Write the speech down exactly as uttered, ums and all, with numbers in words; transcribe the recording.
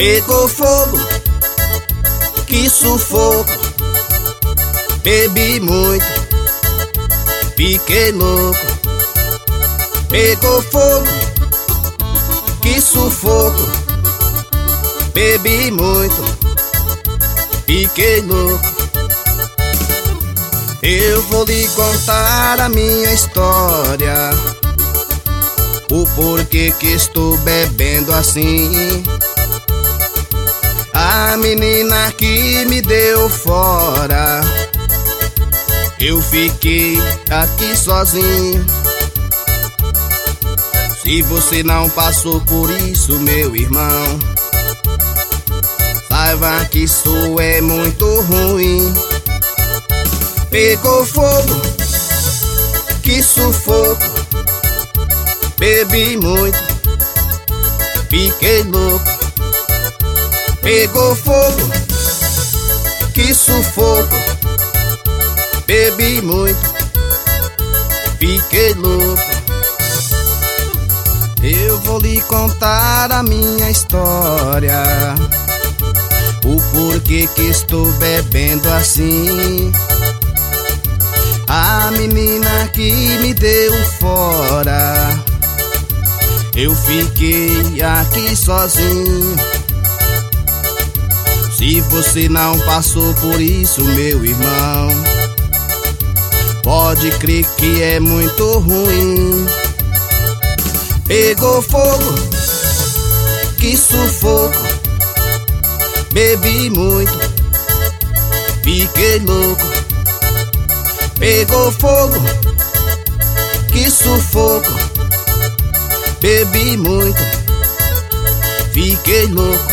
Pegou fogo, que sufoco. Bebi muito, fiquei louco. Pegou fogo, que sufoco. Bebi muito, fiquei louco. Eu vou lhe contar a minha história, o porquê que estou bebendo assim. A menina que me deu fora, eu fiquei aqui sozinho. Se você não passou por isso, meu irmão, saiba que isso é muito ruim. Pegou fogo, que sufoco. Bebi muito, fiquei louco. Pegou fogo, que sufoco. Bebi muito, fiquei louco. Eu vou lhe contar a minha história, o porquê que estou bebendo assim. A menina que me deu fora, eu fiquei aqui sozinho. Se você não passou por isso, meu irmão, pode crer que é muito ruim. Pegou fogo, que sufoco. Bebi muito, fiquei louco. Pegou fogo, que sufoco. Bebi muito, fiquei louco.